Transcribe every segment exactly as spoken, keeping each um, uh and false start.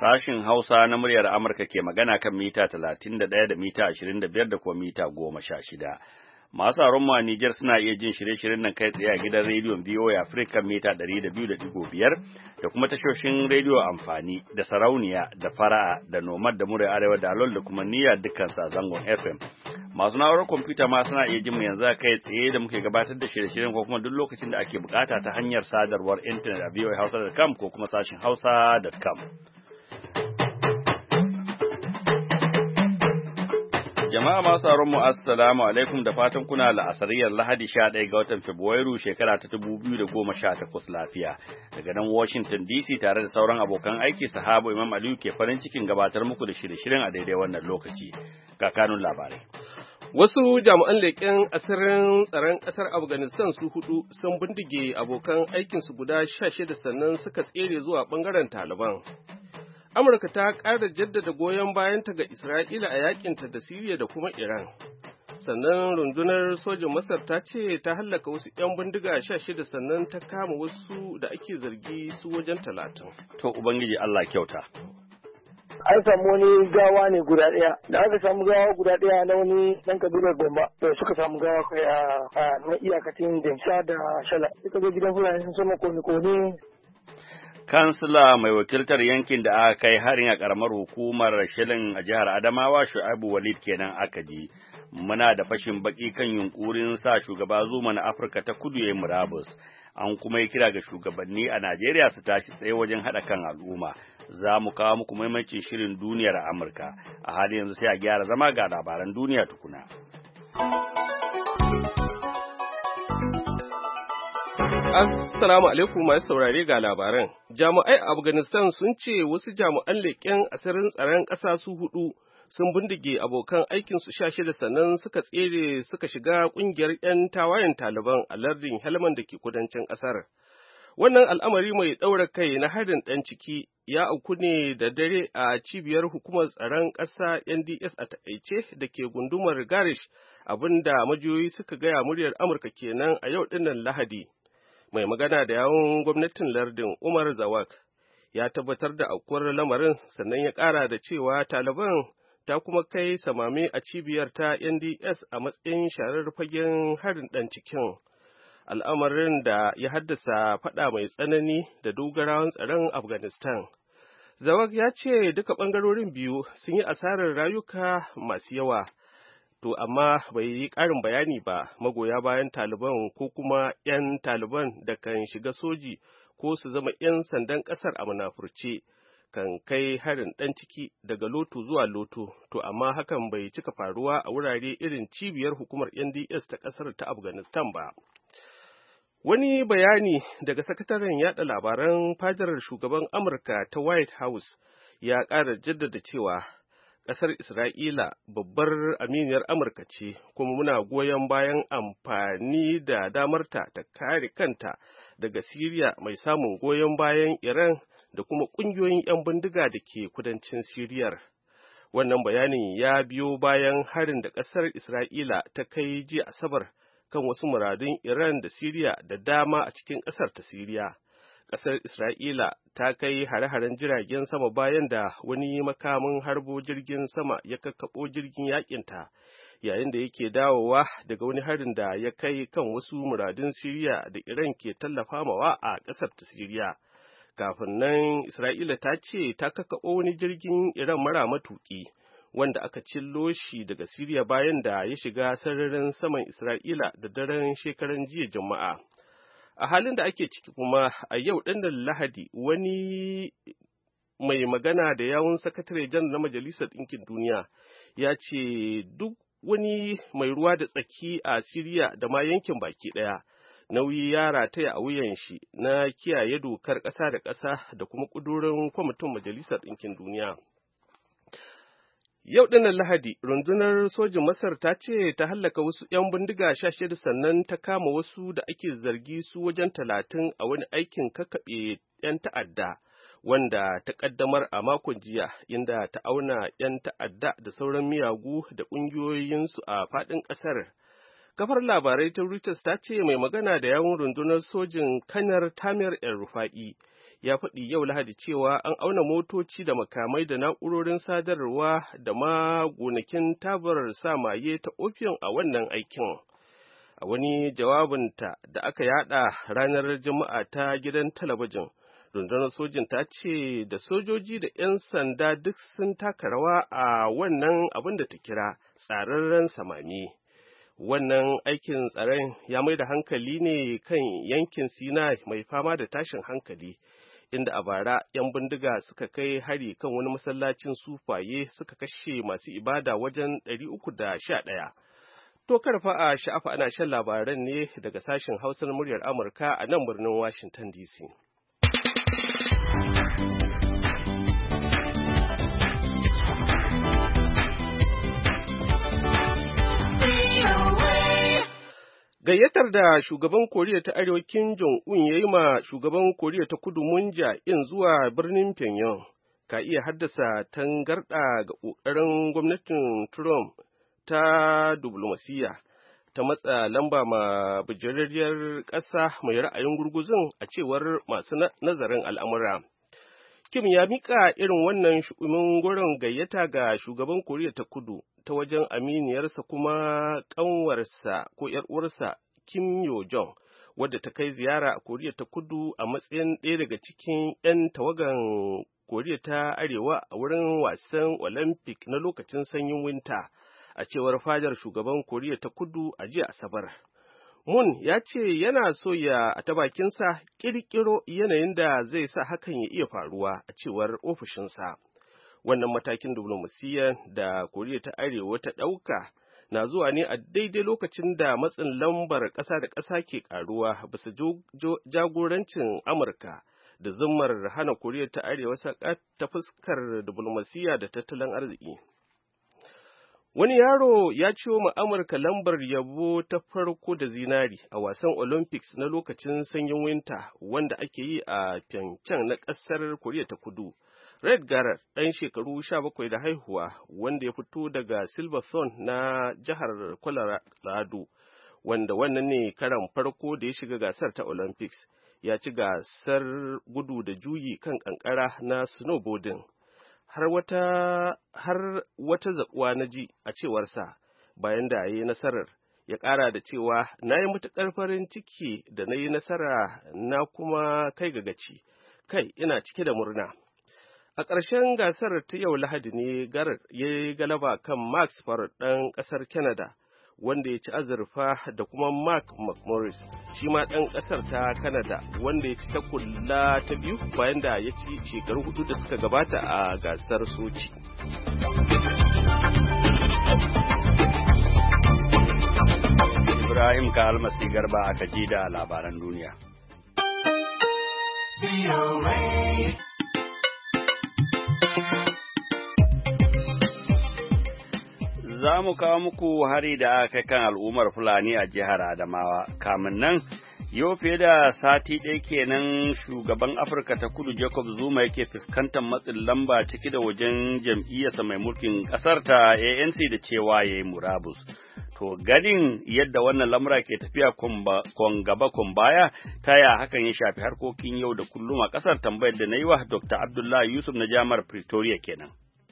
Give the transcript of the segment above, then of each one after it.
Sashin Hausa na muryar Amurka ke magana kan mita talatin da ɗaya da mita ashirin da biyar da kuma mita goma sha shida. Masu sauraron mu a Nijar suna iya jin shirye-shiryen nan kai tsaye a gidan rediyon V O A Africa mita ɗari da biyu da ɗigo biyar da kuma tashoshin rediyo amfani da sarauniya da fara'a da nomad da muryar arewa da alol da kuma niyya dukkan sa zangon F M. Masu na'urar kwamfuta ma suna iya jin mu yanzu kai tsaye da muke gabatar da shirye-shiryen ko kuma duk lokacin da ake bukata ta hanyar sadarwar intanet a v o a hausa dot com ko kuma sashin hausa dot com. Jama'a masu sauraron mu assalamu alaikum da fatan kuna la'asariyar Lahadi sha ɗaya ga watan Fabrairu shekara ta dubu biyu da goma sha takwas lafiya. Daga nan Washington D C tare da sauran abokan aiki sahabo Imam Aliyu ke farin cikin gabatar muku da shirye-shiryen a daidai wannan lokaci. Ga kanun labarai. Wasu jami'an leƙen asirin tsaron ƙasar Afghanistan su hudu sun bindige abokan aikinsu guda sha shida sannan suka tsere zuwa ɓangaren Taliban. Amurka ta ƙara jaddada goyon bayanta ga Isra'ila a yakinta da Siriya da kuma Iran. Sannan rundunar sojin Masar ta ce ta hallaka wasu 'yan bindiga sha shida sannan ta kama wasu da ake zargi su wajen talatin. To Ubangiji Allah kyauta. An samu wani gawa ne guda ɗaya, da aka samu gawa guda ɗaya na wani ɗan kabilar Gomba, da suka samu gawa kai a na iyakacin Demsa da Shala. Suka zo gidan Fulani sun sama kone-kone. Kansila mai wakiltar yankin da aka kai harin a ƙaramar hukumar Shilin a jihar Adamawa Shu'aibu Walid kenan aka ji. Muna da fashin baki kan yunkurin sa shugaba Zuma na Afirka ta Kudu yayin murabus. An kuma yi kira ga shugabanni a Najeriya su tashi tsaye wajen haɗa kan al'umma. Za mu kawo muku maimacin shirin duniyar Amurka. A halin yanzu sai a gyara zama ga labaran duniya tukuna. Assalamu alaikum masu saurare ga labaran. Jami'ai a Afghanistan sun ce wasu jami'an leƙen asirin tsaron ƙasa su hudu sun bindige abokan aikinsu sha shida sannan suka tsere suka shiga ƙungiyar 'yan tawayen Taliban a lardin Helmand da ke kudancin ƙasar. Wannan al'amari mai ɗaura kai na harin ɗan ciki ya auku ne da dare a cibiyar hukumar tsaron ƙasa N D S a taƙaice da ke gundumar Garish, abinda majiyoyi suka gaya muryar Amurka kenan a yau ɗinnan Lahadi. Mai magana da yawun gwamnatin lardin Umar Zawak ya tabbatar da aukuwar lamarin sannan ya ƙara da cewa Taliban ta kuma kai samame a cibiyar ta N D S a matsayin sharar fagen harin ɗan cikin. Al'amarin da ya haddasa faɗa mai tsanani da dogarawan tsaron Afghanistan. Zawak ya ce duka ɓangarorin biyu sun yi asarar rayuka masu yawa. To amma bai yi ƙarin bayani ba. Magoya bayan Taliban ko kuma 'yan Taliban da kan shiga soji ko su zama 'yan sandan ƙasar a munafurce kan kai harin ɗan ciki daga loto zuwa loto, to amma hakan bai cika faruwa a wurare irin cibiyar hukumar N D S ta ƙasar ta Afghanistan ba. Wani bayani daga sakataren yada labaran fadar shugaban Amurka ta White House ya ƙara jaddada cewa ƙasar Isra'ila babbar aminiyar Amurka ce, kuma muna goyon bayan amfani da damarta ta kare kanta daga Siriya mai samun goyon bayan Iran da kuma ƙungiyoyin 'yan bindiga da ke kudancin Siriyar. Wannan bayanin ya biyo bayan harin da ƙasar Isra'ila ta kai jiya Asabar kan wasu muradun Iran da Siriya da dama a cikin ƙasar ta Siriya. Ƙasar Isra'ila ta kai hare-haren jiragen sama bayan da wani makamin harbo jirgin sama ya kakkaɓo jirgin yakinta yayin da yake dawowa daga wani harin da ya kai kan wasu muradun Siriya da Iran ke tallafa mawa a ƙasar ta Siriya. Kafin nan Isra'ila ta ce ta kakkaɓo wani jirgin Iran mara matuƙi wanda aka cillo shi daga Siriya bayan da ya shiga sararin saman Isra'ila da daren shekaran jiya Juma'a. A halin da ake ciki kuma a yau ɗinnan Lahadi wani mai magana da yawun sakatare jan na Majalisar Ɗinkin Duniya ya ce duk wani mai ruwa da tsaki a Siriya da ma yankin baki ɗaya nauyi ya rataya a wuyan shi na kiyaye dokar ƙasa da ƙasa da kuma ƙudurin kwamitin Majalisar Ɗinkin Duniya. Yau ɗinnan Lahadi, rundunar sojin Masar ta ce ta hallaka wasu 'yan bindiga sha shida sannan ta kama wasu da ake zargi su wajen talatin a wani aikin kakkaɓe 'yan ta'adda wanda ta ƙaddamar a makon jiya, inda ta auna 'yan ta'adda da sauran miyagu da ƙungiyoyinsu a faɗin ƙasar. Kafar labarai ta Reuters ta ce mai magana da yawun rundunar sojin Kanar Tamir El Rufa'i ya faɗi yau Lahadi cewa an auna motoci da makamai da na'urorin sadarwa da ma gonakin tabar sa maye ta opium a wannan aikin. A wani jawabinta da aka yada ranar Juma'a ta gidan talabijin, rundunar sojin ta ce da sojoji da 'yan sanda duk sun taka rawa a wannan abin da ta kira tsararren samami. Wannan aikin tsaron ya mai da hankali ne kan yankin Sinai mai fama da tashin hankali, inda a bara 'yan bindiga suka kai hari kan wani masallacin sufaye suka kashe masu ibada wajen ɗari uku da sha ɗaya. To karfa a sha'afa ana shan labaran ne daga sashen Hausar muryar Amurka a nan birnin Washington D C. Gayyatar da shugaban Koriya ta Arewa Kim Jong-un ya yi ma shugaban Koriya ta Kudu Moon Jae-in zuwa birnin Pyongyang ka iya haddasa tangarɗa ga ƙoƙarin gwamnatin Trump ta diplomasiyya ta matsa lamba ma bijirarriyar ƙasa mai ra'ayin gurguzun a cewar masu nazarin al'amura. Kim ya mika irin wannan shukumin gurin gayyata ga shugaban Koriya ta Kudu ta wajen aminiyarsa kuma ƙanwarsa ko ‘yar uwarsa Kim Yo Jong, wadda ta kai ziyara a Koriya ta Kudu a matsayin ɗaya daga cikin ‘yan tawagan Koriya ta Arewa a wurin wasan Olympic na lokacin sanyin winta, a cewar fadar shugaban Koriya ta Kudu a jiya Asabar. Moon ya ce yana so ya a ta bakinsa ƙirƙiro yanayin da zai sa hakan ya iya faruwa a cewar ofishinsa. Wannan matakin diflomasiyyar da Koriya ta Arewa ta ɗauka na zuwa ne a daidai lokacin da matsin lambar ƙasa da ƙasa ke ƙaruwa bisa jagorancin Amurka da zummar hana Koriya ta Arewa sakat ta fuskar diflomasiyya da tattalin arziki. Wani yaro ya ciwo ma Amurka lambar yabo ta farko da zinari a wasan Olympics na lokacin sanyin winta wanda ake yi a Pyeongchang na ƙasar Koriya ta Kudu. Red Garrett, ɗan shekaru sha bakwai da haihuwa, wanda ya fito daga Silverthorne na jihar Colorado, wanda wannan ne karan farko da ya shiga gasar ta Olympics, ya ci gasar gudu da juyi kan ƙanƙara na snowboarding. Har wata har wata zaƙuwa na ji a cewarsa bayan da ya yi nasarar, ya ƙara da cewa na yi matuƙar farin ciki da na yi nasara na kuma kai ga gaci, kai ina cike da murna. A ƙarshen gasar ta yau Lahadi ne Garrett ya yi galaba kan Max Farr ɗan ƙasar Canada, wanda ya ci azurfa, da kuma Mark McMorris, shi ma ɗan ƙasar ta Canada, wanda ya ci tagulla ta biyu bayan da ya ci shekaru hudu da suka gabata a gasar Sochi. Ibrahim ka almasi garba aka ji da labaran duniya. Za mu kawo muku hari da aka kai kan al'ummar Fulani a jihar Adamawa. Kamin nan, yau fiye da sati ɗaya kenan shugaban Afirka ta Kudu Jacob Zuma yake fuskantar matsin lamba ciki da wajen jam'iyyarsa mai mulkin ƙasar ta A N C da cewa ya yi murabus. To ganin yadda wannan lamura ke tafiya kon gaba kon baya, ta ya hakan ya shafi harkokin yau da kullum a ƙasar, tambayar da na yi wa Doctor Abdullahi Yusuf na Jami'ar Pretoria kenan.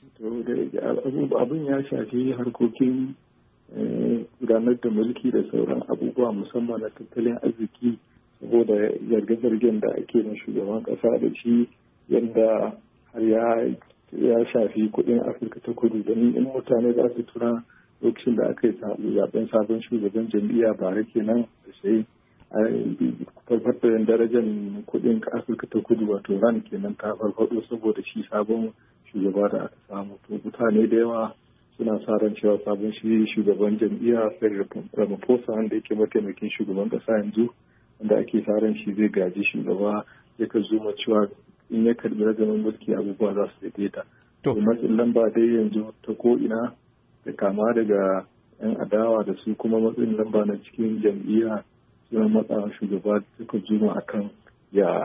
Abin ya shafi harkokin gudanar da mulki da sauran abubuwa musamman na tattalin arziki, saboda zarge-zargen da ake na shugaban kasa da shi yadda har ya shafi kudin Afirka ta Kudu. Don in mutane za su tura lokacin da aka yi zaben sabon shugaban jam'iyya bara kenan da sai farfaɗo darajar kudin Afirka ta Kudu, wato ran kenan ta farfaɗo saboda shi sabon shugaba da aka samu. To mutane da yawa suna sa ran cewa sabon shi shugaban jam'iyya Cyril Ramaphosa, wanda yake mataimakin shugaban kasa yanzu, wanda ake sa ran shi zai gaji shugaba, yaka zuma cewa in ya karbi ragamin mulki abubuwa za su daidaita. To matsin lamba dai yanzu ta ko ina, da kama daga yan adawa da su kuma matsin lamba na cikin jam'iyya suna matsawa shugaba suka zuma akan ya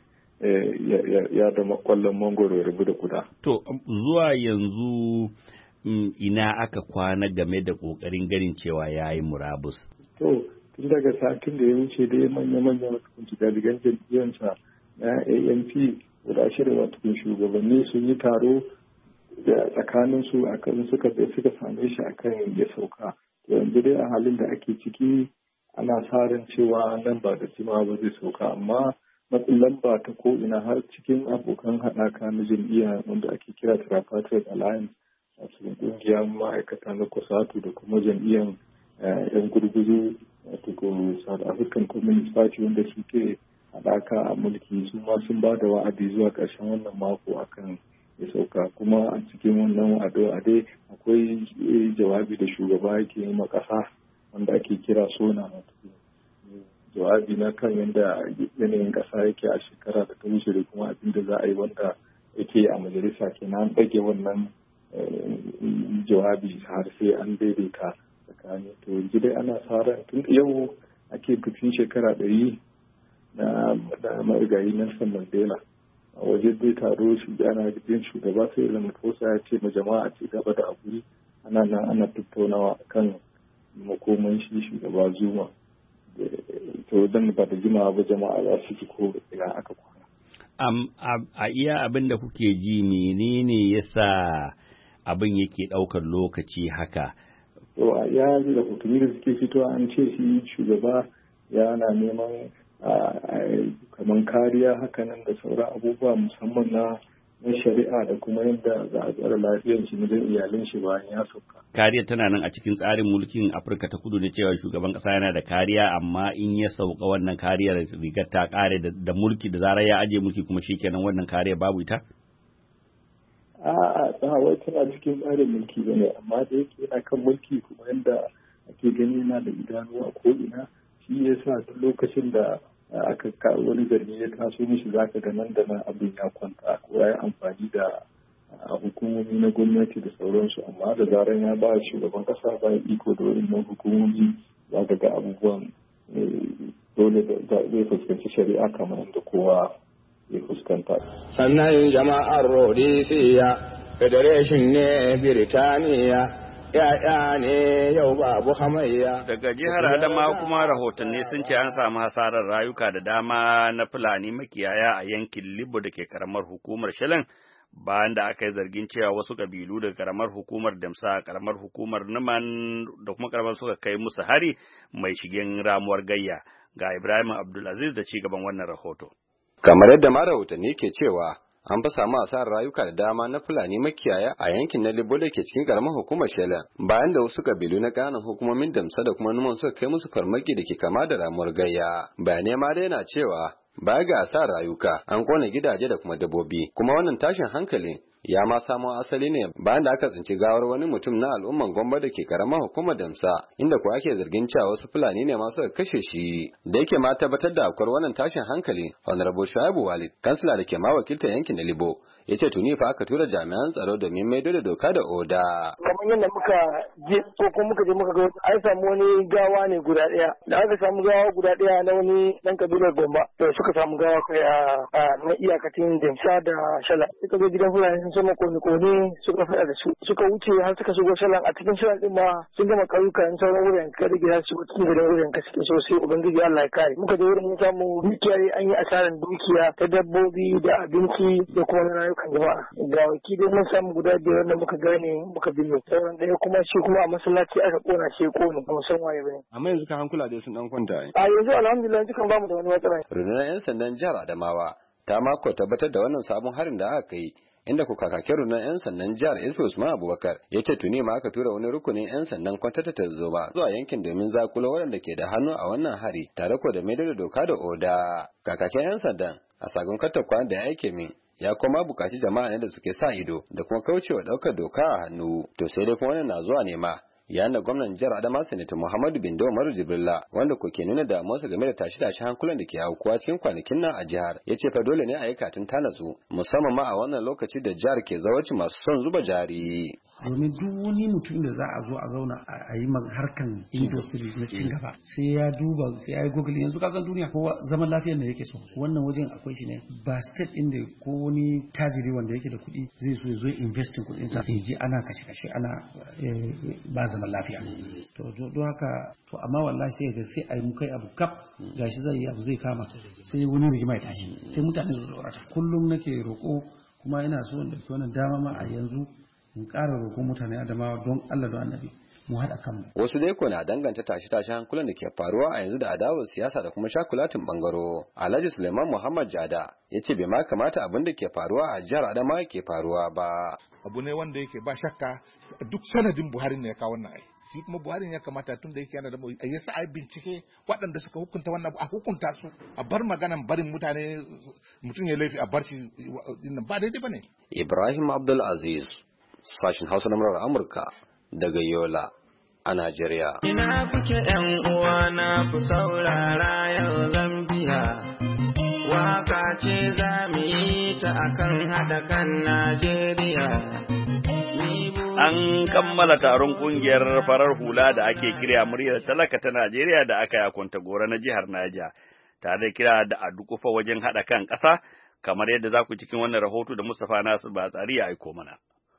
ya da makwallon mangoro ya rabu da kuda. To zuwa yanzu ina aka kwana game da ƙoƙarin ganin cewa ya yi murabus? To tun daga satin da ya wuce dai manya-manyan hukunci daligan jam'iyyarsa na A N P guda shida wato shugabanni sun yi taro da tsakanin su akan suka suka same shi akan ya sauka. To yanzu dai a halin da ake ciki ana sa ran cewa nan ba da jimawa ba zai sauka, amma matsin lamba ta ko ina har cikin abokan haɗaka na jam'iyya wanda ake kira Tripartite Alliance, wato ƙungiyar ma'aikata na Kosatu da kuma jam'iyyar yan gurguzu wato South African Communist Party wanda suke haɗaka a mulki, su ma sun ba da wa'adi zuwa ƙarshen wannan mako akan ya sauka. Kuma a cikin wannan wa'ade akwai jawabi da shugaba yake yi ma ƙasa wanda ake kira sona, jawabi na kan yadda yanayin ƙasa yake a shekara da ta wuce da kuma abin da za a yi wanda yake a majalisa kenan ɗage wannan jawabi har sai an daidaita tsakani. To yanzu dai ana sa ran tun yau ake bikin shekara ɗari na marigayi Nelson Mandela. A waje dai taro shi ana jin shugaba sai Ramaphosa ya ce ma jama'a ce gaba da abu ana nan ana tattaunawa kan makoman shi shugaba Zuma. To dan ba da jimawa ba jama'a za su ji ko ina aka kwana. Um, a iya abin da kuke ji menene yasa abin yake ɗaukar lokaci haka? To a iya da hotuni da suke fitowa an ce shi shugaba yana neman kamar kariya hakanan da sauran abubuwa musamman na na shari'a da kuma yadda za a tsara lafiyar shi wajen iyalin shi bayan ya sauka. Kariya tana nan a cikin tsarin mulkin Afirka ta Kudu da cewa shugaban kasa yana da kariya, amma in ya sauka wannan kariyar rigar ta kare da mulki da zarar ya aje mulki kuma shikenan wannan kariya babu ita? A'a, ba wai tana cikin tsarin mulki bane, amma da yake yana kan mulki kuma yadda ake gani yana da idanu a ko'ina, shi yasa duk lokacin da aka wani zargi ya taso mishi za ka ga nan da nan abin ya kwanta ko ya yi amfani da hukumomi na gwamnati da sauransu, amma da zaran ya ba shugaban kasa ba iko da wannan hukumomi za ka ga abubuwan dole zai fuskanci shari'a kamar yadda kowa ya fuskanta. Sannan jama'ar Rhodesiya Federation ne Birtaniya ‘ya'ya ne yau babu hamayya. Daga jihar Adamawa kuma rahotanni sun ce an samu hasarar rayuka da dama na Fulani makiyaya a yankin Libo da ke karamar hukumar Shelen, bayan da aka yi zargin cewa wasu kabilu daga karamar hukumar Damsa, karamar hukumar Numan da kuma karamar suka kai musu hari mai shigen ramuwar gayya. Ga Ibrahim Abdulaziz da ci gaban wannan rahoto. Kamar yadda ma rahotanni ke cewa an fa samu asarar rayuka da dama na Fulani makiyaya a yankin na Libo da ke cikin karamar hukumar Shela, bayan da wasu kabilu na ƙananan hukumomin Damsa da kuma Numan suka kai musu farmaki da ke kama da ramuwar gayya. Bayanai ma dai na cewa baya ga asarar rayuka an kona gidaje da kuma dabbobi, kuma wannan tashin hankali ya ma samo asali ne bayan da aka tsinci gawar wani mutum na al'umman Gombe da ke karamar hukumar Damsa, inda kuwa ake zargin cewa wasu Fulani ne masu kashe shi. Da yake ma tabbatar da akwai wannan tashin hankali, Honorable Shuaibu Walid, kansila da ke ma wakiltar yankin na Libo, ya ce tuni fa aka tura jami'an tsaro domin maido da doka da oda. Kamar yadda muka je ko kuma muka je muka ga an samu wani gawa ne guda ɗaya. Da aka samu gawa guda ɗaya na wani ɗan kabilar Gombe, da suka samu gawa kai a na iyakacin Damsa da Shala. Suka zo gidan Fulani sun sama kone-kone suka faɗa da su. Suka wuce har suka shigo Shalan, a cikin Shalan ɗin ma sun gama ƙauyuka in sauran wurin kada gida su shigo cikin gidan wurin ka suke so sai Ubangiji Allah ya kare. Muka je wurin mun samu dukiya an yi asarar dukiya ta dabbobi da abinci da kuma na rayukan jama'a. Ga wakilai mun samu guda biyar da muka gane muka binne. Sauran ɗaya kuma shi kuma a masallaci aka kona shi ya kone ba mu san waye bane. Amma yanzu kan hankula dai sun dan kwanta. A yanzu alhamdulillah dukan bamu da wani matsala. Rundunar 'yan sandan jihar Adamawa ta mako tabbatar da wannan sabon harin da aka kai, inda ku kakakin rundunar 'yan sandan jihar Isfu Usman Abubakar ya ce tuni ma aka tura wani rukunin 'yan sandan kwantar ta tarzoma zuwa yankin domin zakulo waɗanda ke da hannu a wannan hari tare ko da maido da doka da oda. Kakakin 'yan sandan a sagon katakwa da ya aike min ya kuma bukaci jama'a ne da suke sa ido da kuma kaucewa ɗaukar doka a hannu. To sai dai kuma wannan na zuwa ne ma yayin da gwamnan jihar Adamawa Sanata Muhammadu Bindo Umaru Jibrilla, wanda ko ke nuna damuwarsa game da tashi-tashi hankulan da ke aukuwa cikin kwanakin nan a jihar, ya ce fa dole ne a yi katin ta natsu musamman ma a wannan lokaci da jihar ke zawarci masu son zuba jari. Domin duk wani mutum da za a zo a zauna a yi harkan industry na cin gaba sai ya duba sai ya yi google. Yanzu ka san duniya kowa zaman lafiyar da yake so, wannan wajen akwai shi ne ba state inda ko wani tajiri wanda yake da kuɗi zai so ya zo investing kuɗin sa ya je ana kashe-kashe ana ba zaman lafiya to don haka to amma wallahi sai ga sai ai mu kai abu kaf gashi zai yi abu zai kama sai wani rigima ya tashi sai mutane su tsorata kullum nake roko kuma ina so da wannan dama ma a yanzu in ƙara roƙon mutane Adamawa don Allah da Annabi mu haɗa kanmu. Wasu dai ko na danganta tashi-tashi hankulan da ke faruwa a yanzu da adawar siyasa da kuma shakulatin bangaro. Alhaji Suleiman Muhammad Jada ya ce bai ma kamata abin da ke faruwa a jihar Adamawa ke faruwa ba. Abu ne wanda yake ba shakka duk sanadin Buhari ne ya kawo wannan ai. Shi kuma Buhari ne ya kamata tun da yake yana da ya sa ai bincike waɗanda suka hukunta wannan a hukunta su a bar maganan barin mutane mutum ya laifi a bar shi ba daidai bane. Ibrahim Abdul Aziz sashin Hausa na murar Amurka daga Yola a Najeriya. Ina kuke ‘yan uwana ku saurara yau Zambiya, waka ce za mu yi ta akan haɗa kan Najeriya. An kammala taron kungiyar farar hula da ake kira muryar talaka ta Najeriya da aka yakunta gora na jihar Naija, tare da kira da a dukufa wajen haɗa kan ƙasa, kamar yadda za ku cikin wannan rahoto da Mustapha Nasir Batsari ya aiko mana.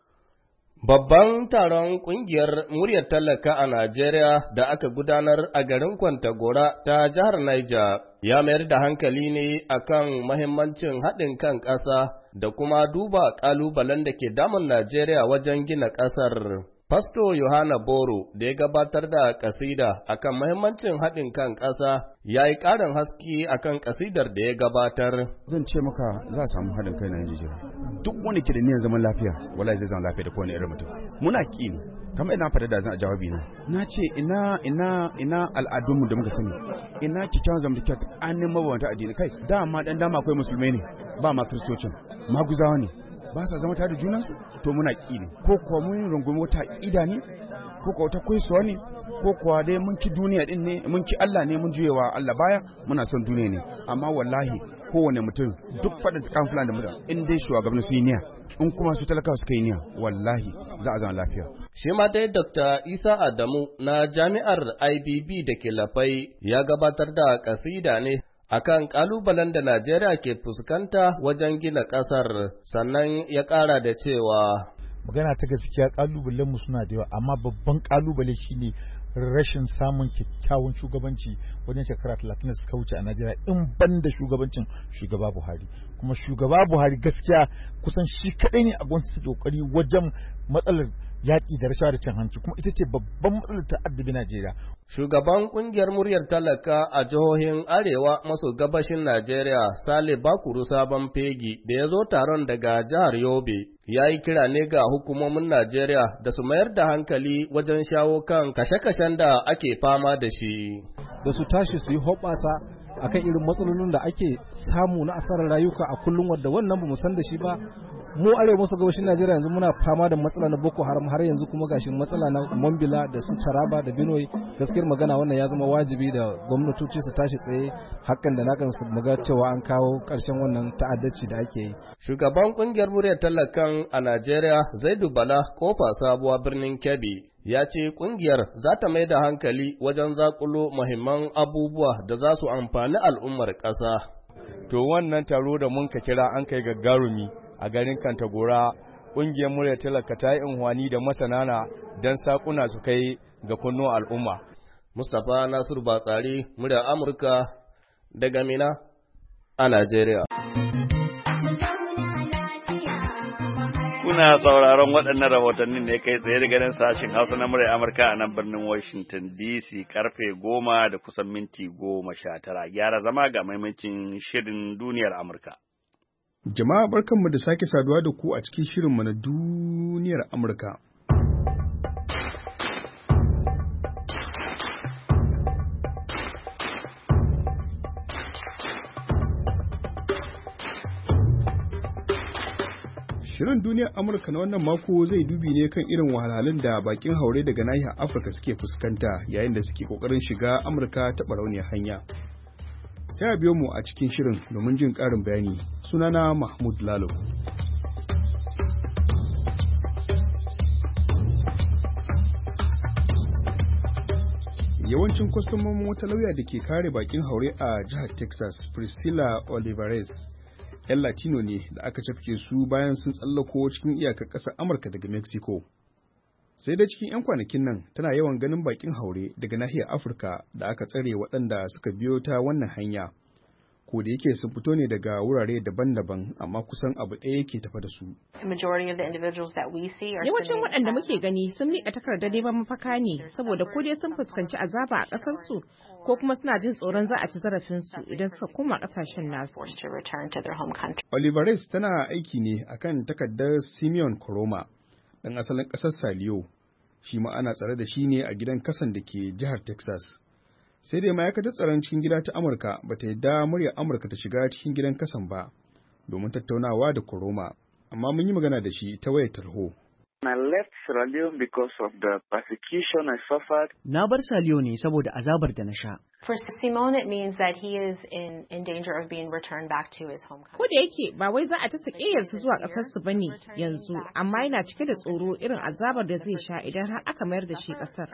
Babban taron ƙungiyar muryar talaka a Najeriya da aka gudanar a garin Kwantagora ta jihar Niger ya mayar da hankali ne akan mahimmancin haɗin kan ƙasa da kuma duba ƙalubalen da ke damun Najeriya wajen gina ƙasar. Fasto Yohana Boro da ya gabatar da kasida akan mahimmancin haɗin kan ƙasa ya yi ƙarin haske akan kasidar da ya gabatar. Zan ce maka za a samu haɗin kai na Najeriya. Duk wani ke da niyyar zaman lafiya, wallahi zai zama lafiya da kowane irin mutum. Muna ƙi ne, kamar ina fada da zan a jawabi na. Na ce ina ina ina al'adunmu da muka sani, ina kyakkyawan zamantakewa tsakanin mabambanta addini kai. Dama dan dama akwai musulmai ne, ba ma kristocin, maguzawa ne. Ba sa zama tare da junansu to muna ƙi ne ko kuwa mun rungumi wata ƙida ne ko kuwa wata kwaisuwa ne ko kuwa dai mun ki duniya din ne mun ki Allah ne mun juyewa Allah baya muna son duniya ne amma wallahi kowane mutum duk faɗin tsakan fulani da mutum in dai shugabanni su yi niyya in kuma su talakawa suka yi niyya wallahi za a zama lafiya. Shi ma dai Dokta Isa Adamu na Jami'ar I B B da ke Lafai ya gabatar da kasida ne akan kalubalen da Najeriya ke fuskanta wajen gina ƙasar, sannan ya ƙara da cewa magana ta gaskiya kalubalen mu suna da yawa amma babban kalubale shine rashin samun kyakkyawan shugabanci wajen shekara talatin da suka wuce a Najeriya in ban da shugabancin shugaba Buhari. Kuma shugaba Buhari gaskiya kusan shi kadai ne a gwamnati ta kokari wajen matsalar yaƙi da rashawa da cin hanci kuma ita ce babban matsalar ta addabi Najeriya. Shugaban kungiyar muryar talaka a jihohin Arewa maso gabashin Najeriya Sale Bakuru Sabon Fegi da ya zo taron daga jihar Yobe ya yi kira ne ga hukumomin Najeriya da su mayar da hankali wajen shawo kan kashe-kashen da ake fama da shi. Da su tashi su yi hoɓasa akan irin matsalolin da ake samu na asarar rayuka a kullum wadda wannan ba mu san da shi ba. Mu arewa maso gabashin Najeriya yanzu muna fama da matsala na Boko Haram har yanzu kuma gashi matsala na Mambila da su Taraba da Benue. Gaskiyar magana wannan ya zama wajibi da gwamnatoci su tashi tsaye hakan da nakan su muga cewa an kawo ƙarshen wannan ta'addaci da ake yi. Shugaban kungiyar muryar talakan a Najeriya Zaidu Bala Kofa Sabuwa birnin Kebbi ya ce kungiyar za ta mai da hankali wajen zakulo muhimman abubuwa da za su amfani al'ummar ƙasa. To wannan taro da mun ka kira an kai gaggarumi a garin Kantagora, ƙungiyar murya talaka ta yi inhwani da masanana don sakuna su kai ga kunnuwan al'umma. Mustapha Nasiru Batsari, murya Amurka daga Mina a Najeriya. Kuna sauraron waɗannan rahotannin ne kai tsaye daga nan sashen Hausa na murya Amurka a nan birnin Washington D C karfe goma da kusan minti goma sha tara. Gyara zama ga maimacin shirin duniyar Amurka. Jama'a barkanmu da sake saduwa da ku a cikin shirinmu na duniyar Amurka. Shirin duniyar Amurka na wannan mako zai dubi ne kan irin wahalhalun da bakin haure daga nahiyar Afirka suke fuskanta yayin da suke kokarin shiga Amurka ta barauniyar hanya. Sai a biyo mu a cikin shirin domin jin ƙarin bayani. Sunana Mahmud Lalo. Yawancin kwastomomin wata lauya da ke kare bakin haure a jihar Texas, Priscilla Olivares, 'yan Latino ne da aka cafke su bayan sun tsallako cikin iyakar ƙasar Amurka daga Mexico. Sai dai cikin 'yan kwanakin nan tana yawan ganin bakin haure daga nahiyar Afirka da aka tsare waɗanda suka biyo ta wannan hanya. Ko da yake sun fito ne daga wurare daban-daban amma kusan abu ɗaya yake tafa da su. Yawancin waɗanda muke gani sun miƙa takardar neman mafaka ne saboda ko dai sun fuskanci azaba a ƙasarsu ko kuma suna jin tsoron za a ci zarafinsu idan suka koma ƙasashen nasu. Olivares tana aiki ne akan takardar Simeon Koroma, ɗan asalin ƙasar Saliyo. Shi ma ana tsare da shi ne a gidan kasan da ke jihar Texas. Sai dai ma'aikatar tsaron cikin gida ta Amurka ba ta yarda muryar Amurka ta shiga cikin gidan kasan ba domin tattaunawa da Koroma, amma mun yi magana da shi ta wayar tarho. I left Sierra Leone because of the persecution I suffered. Na bar Saliyo ne saboda azabar da na sha. For Simone, it means that he is in, in danger of being returned back to his home country. Ko da yake ba wai za a ta sake su zuwa ƙasar su bane yanzu, amma yana cike da tsoro irin azabar da zai sha idan har aka mayar da shi ƙasar.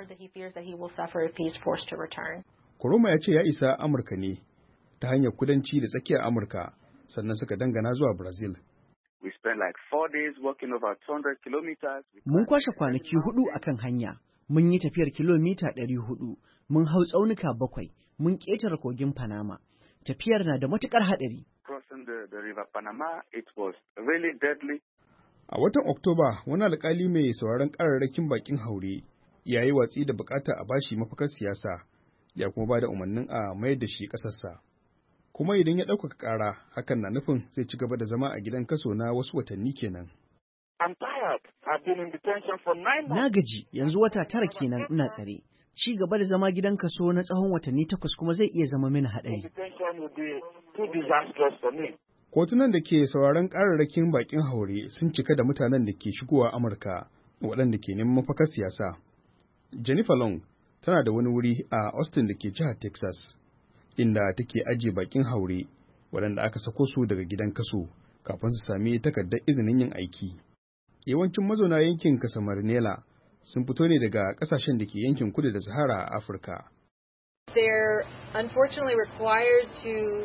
Koroma ya ce ya isa Amurka ne ta hanyar kudanci da tsakiyar Amurka, sannan suka dangana zuwa Brazil. We spent like four days walking over two hundred kilometers. Mun kwashe kwanaki hudu akan hanya. Mun yi tafiyar kilomita ɗari hudu. Mun hau tsaunuka bakwai. Mun ƙetare kogin Panama. Tafiyar na da matukar haɗari. Crossing the, the river Panama, it was really deadly. A watan Oktoba, wani alƙali mai sauraron ƙararrakin bakin haure ya yi watsi da bukata a bashi mafakar siyasa, ya kuma ba da umarnin a mayar da shi ƙasarsa. Kuma idan ya ɗaukaka ƙara, hakan na nufin zai ci gaba da zama a gidan kaso na wasu watanni kenan. Na gaji, yanzu wata tara kenan ina tsare. Ci gaba da zama gidan kaso na tsawon watanni takwas kuma zai iya zama mini haɗari. Kotunan da ke sauraron ƙararrakin bakin haure sun cika da mutanen da ke shigowa Amurka waɗanda ke neman mafakar siyasa. Jennifer Long tana da wani wuri a Austin da ke jihar Texas, inda take ajiye bakin haure waɗanda aka sako su daga gidan kaso kafin su sami takardar izinin yin aiki. Yawancin mazauna yankin Casamarnela sun fito ne daga ƙasashen da ke yankin kudu da Sahara a Afirka. They're unfortunately required to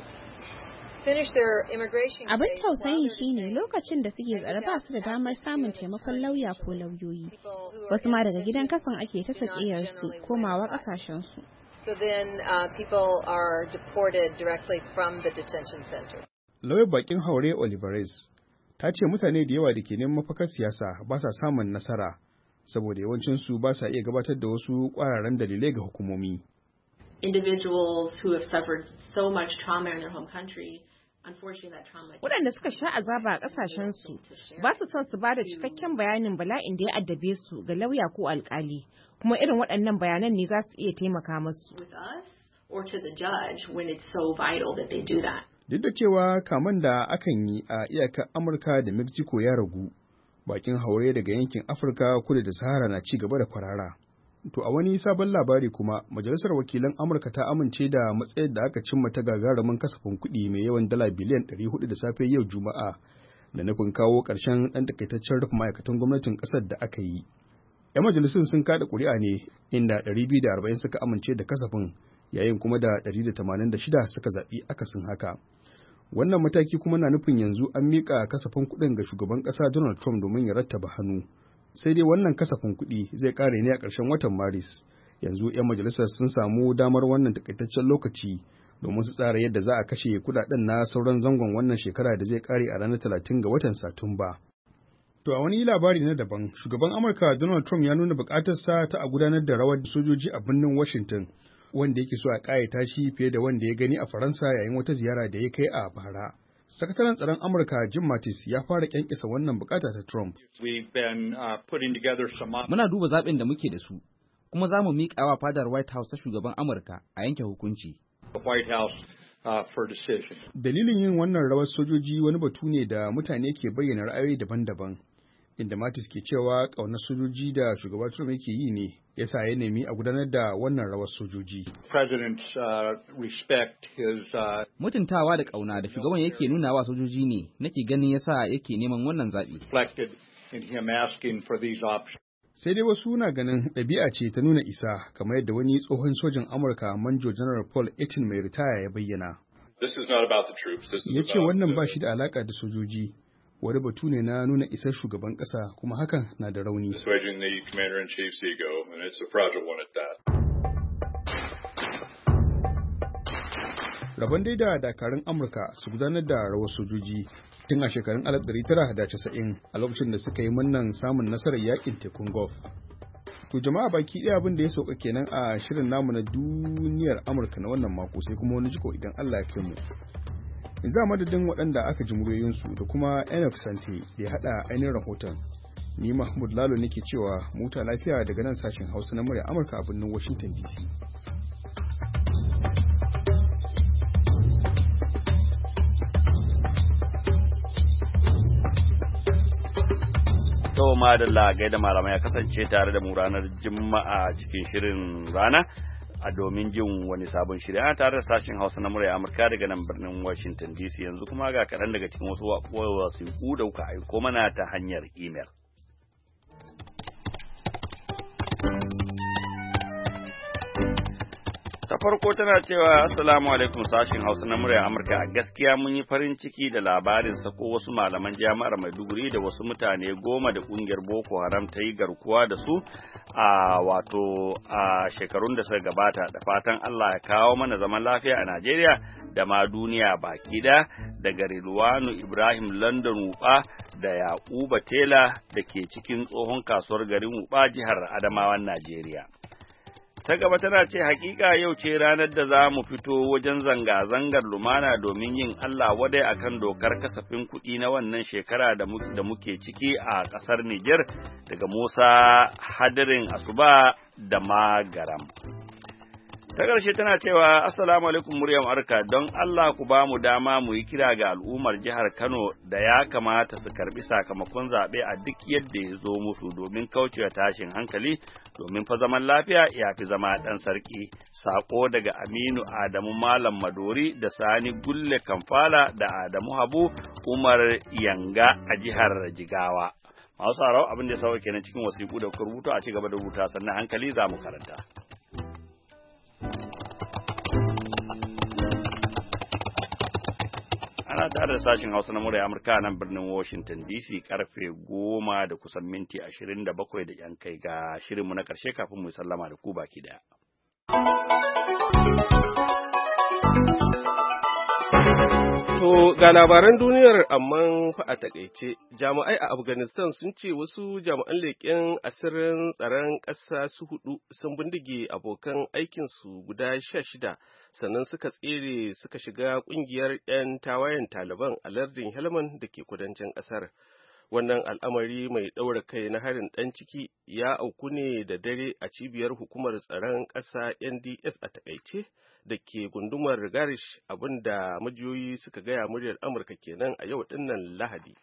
finish their immigration. Abin tausayi shine lokacin da suke tsare ba su da damar samun taimakon lauya ko lauyoyi. Wasu ma daga gidan kasan ake ta sakiyar su komawa ƙasashen su. So then uh, people are deported directly from the detention center. Lauyar bakin haure Olivares ta ce mutane da yawa da ke neman mafakar siyasa ba sa samun nasara saboda yawancinsu ba sa iya gabatar da wasu ƙwararren dalilai ga hukumomi. Individuals who have suffered so much trauma in their home country, unfortunately that trauma. Waɗanda suka sha azaba a ƙasashensu ba su son su ba da cikakken bayanin bala'in da ya addabe su ga lauya ko alƙali, kuma irin waɗannan bayanan ne za su iya taimaka musu. With us or to the judge when it's so vital that they do that. Duk da cewa kaman da akan yi a iyakar Amurka da Mexico ya ragu, bakin haure daga yankin Afirka kudu da Sahara na ci gaba da kwarara. To a wani sabon labari kuma, Majalisar Wakilan Amurka ta amince da matsayar da aka cimma ta gagarumin kasafin kuɗi mai yawan dala biliyan ɗari hudu da safe yau Juma'a, da nufin kawo ƙarshen ɗan takaitaccen rufe ma'aikatan gwamnatin ƙasar da aka yi. 'Yan majalisun sun kada ƙuri'a ne inda ɗari biyu da arba'in suka amince da kasafin, yayin kuma da ɗari da tamanin da shida suka zaɓi akasin haka. Wannan mataki kuma na nufin yanzu an miƙa kasafin kuɗin ga shugaban ƙasa Donald Trump domin ya rattaba hannu. Sai dai wannan kasafin kuɗi zai ƙare ne a ƙarshen watan Maris. Yanzu 'yan majalisar sun samu damar wannan takaitaccen lokaci domin su tsara yadda za a kashe kuɗaɗen na sauran zangon wannan shekara da zai ƙare a ranar talatin ga watan Satumba. To a wani labari na daban, shugaban Amurka Donald Trump ya nuna buƙatarsa ta a gudanar da rawar sojoji a birnin Washington, wanda yake so a ƙayata shi fiye da wanda ya gani a Faransa yayin wata ziyara da ya kai a bara. Sakataren tsaron Amurka Jim Mattis ya fara kyankisa wannan bukata ta Trump. Muna duba zaɓin da muke da su, kuma za mu miƙa wa fadar White House ta shugaban Amurka a yanke hukunci. Dalilin yin wannan rawar sojoji wani batu ne da mutane ke bayyana ra'ayoyi daban-daban, inda Mattis ke cewa ƙaunar sojoji da shugaba Trump yake yi ne ya sa ya nemi a gudanar da wannan rawar sojoji. Mutuntawa da ƙauna da shugaban yake nuna wa sojoji ne nake ganin ya sa yake neman wannan zaɓi. Sai dai wasu na ganin ɗabi'a ce ta nuna isa, kamar yadda wani tsohon sojin Amurka Manjo General Paul Etin mai ritaya ya bayyana. Ya ce wannan ba shi da alaƙa da sojoji. wani batu ne na nuna isar shugaban ƙasa kuma hakan na da rauni. Rabon dai da dakarun Amurka su gudanar da rawar sojoji tun a shekarun alif ɗari tara da casa'in a lokacin da suka yi mannan samun nasarar yakin tekun Gulf. To jama'a baki ɗaya abin da ya sauka kenan a shirin namu na duniyar Amurka na wannan mako sai kuma wani jiko idan Allah ya kai mu. Yanzu a madadin waɗanda aka ji muryoyinsu da kuma Enoch Sante da ya haɗa ainihin rahoton. Ni Mahmud Lalo nake cewa muta lafiya daga nan sashen Hausa na murya Amurka a birnin Washington D C. To madalla gaida malamai ya kasance tare da mu ranar Juma'a cikin shirin rana a domin jin wani sabon shirya tare da sashen Hausa na murya Amurka daga nan birnin Washington D C. Yanzu kuma ga kaɗan daga cikin wasu wasiƙu da kuka aiko mana ta hanyar imel. Ta farko tana cewa assalamu alaikum sashin Hausa na murya Amurka, a gaskiya mun yi farin ciki da labarin sako wasu malaman jami'ar Maiduguri da wasu mutane goma da kungiyar Boko Haram ta yi garkuwa da su a wato a shekarun da suka gabata. Da fatan Allah ya kawo mana zaman lafiya a Najeriya da ma duniya baki da daga Rilwanu Ibrahim London Wuba da Yakuba Tela da ke cikin tsohon kasuwar garin Wuba jihar Adamawan Najeriya. Ta gaba tana ce hakika yau ce ranar da za mu fito wajen zanga-zangar lumana domin yin Allah wadai akan dokar kasafin kuɗi na wannan shekara da muke ciki a ƙasar Nijar daga Musa Hadirin Asuba da Magaram. Ta ƙarshe tana cewa assalamu alaikum muryar Amurka, don Allah ku ba mu dama mu yi kira ga al'ummar jihar Kano da ya kamata su karbi sakamakon zaɓe a duk yadda ya zo musu domin kaucewa tashin hankali, domin fa zaman lafiya ya fi zama ɗan sarki. Sako daga Aminu Adamu Malam Madori da Sani Gulle Kamfala da Adamu Habu Umar Yanga a jihar Jigawa. Masu sarau abin da ya sauke kenan cikin wasiƙu da kuka rubuta, a ci gaba da rubuta sannan hankali za mu karanta. Ana tare da sashen Hausa na murya Amurka nan birnin Washington D C karfe goma da kusan minti ashirin da bakwai da yan kai ga shirinmu na ƙarshe kafin mu sallama da ku baki daya. To ga labaran duniyar amma fa a takaice, jami'ai a Afghanistan sun ce wasu jami'an leƙen asirin tsaron ƙasa su hudu sun bindige abokan aikinsu guda sha shida sannan suka tsere suka shiga ƙungiyar 'yan tawayen Taliban a lardin Helmand da ke kudancin ƙasar. Wannan al'amari mai ɗaura kai na harin ɗan ciki ya auku ne da dare a cibiyar hukumar tsaron ƙasa N D S a takaice da ke gundumar Garish, abinda majiyoyi suka gaya muryar Amurka kenan a yau dinnan Lahadi.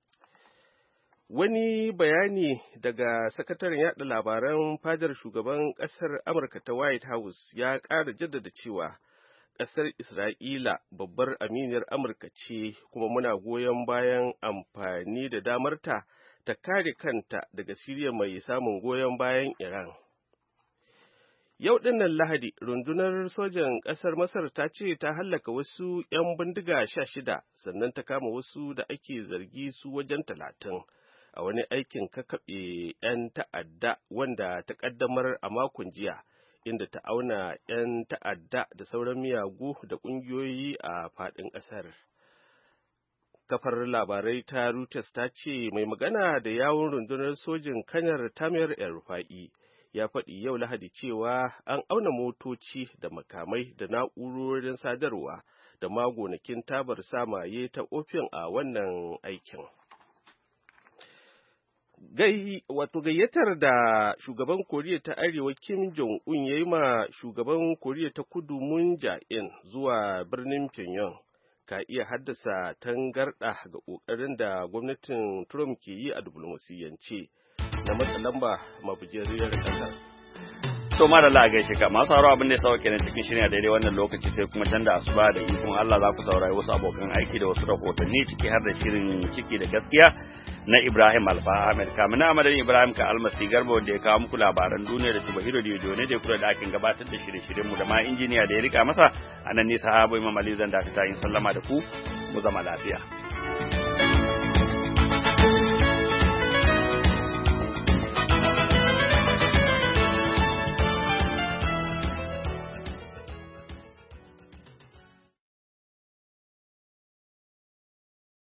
Wani bayani daga sakataren yaɗa labaran fadar shugaban ƙasar Amurka ta White House ya ƙara jaddada cewa ƙasar Isra'ila babbar aminiyar Amurka ce kuma muna goyon bayan amfani da damarta ta kare kanta daga Siriya mai samun goyon bayan Iran. Yau dinnan Lahadi, rundunar sojan ƙasar Masar ta ce ta hallaka wasu 'yan bindiga sha shida sannan ta kama wasu da ake zargi su wajen talatin a wani aikin kakaɓe 'yan ta'adda wanda ta ƙaddamar a makon jiya, inda ta auna 'yan ta'adda da sauran miyagu da ƙungiyoyi a faɗin ƙasar. Kafar labarai ta Reuters ta ce mai magana da yawun rundunar sojin Kanar Tamir El-Rufa'i ya faɗi yau Lahadi cewa an auna motoci da makamai da na'urorin sadarwa da magonakin tabar samaye ta opium a wannan aikin. Gai wato gayyatar da shugaban Koriya ta Arewa Kim Jong-un ya yi ma shugaban Koriya ta Kudu Moon Jae-in zuwa birnin Pyongyang ka iya haddasa tangarɗa ga ƙoƙarin da gwamnatin Trump ke yi a diflomasiyyance na matsa lamba mabujeriyar ƙasar. To ma da Allah gaishe ka masu haro abin da ya sauke ne cikin shirin a daidai wannan lokaci sai kuma can da asuba da ikon Allah za ku saurari wasu abokan aiki da wasu rahotanni ciki har da shirin ciki da gaskiya na Ibrahim Alfa Ahmed kamina Amadin Ibrahim ka almasi garba wanda ya kawo muku labaran duniya da Tubahiro da ne da kula da akin gabatar da shirye-shiryen mu da ma injiniya da ya rika masa anan ne sahabo Imam Ali zan dakata yin sallama da ku mu zama lafiya.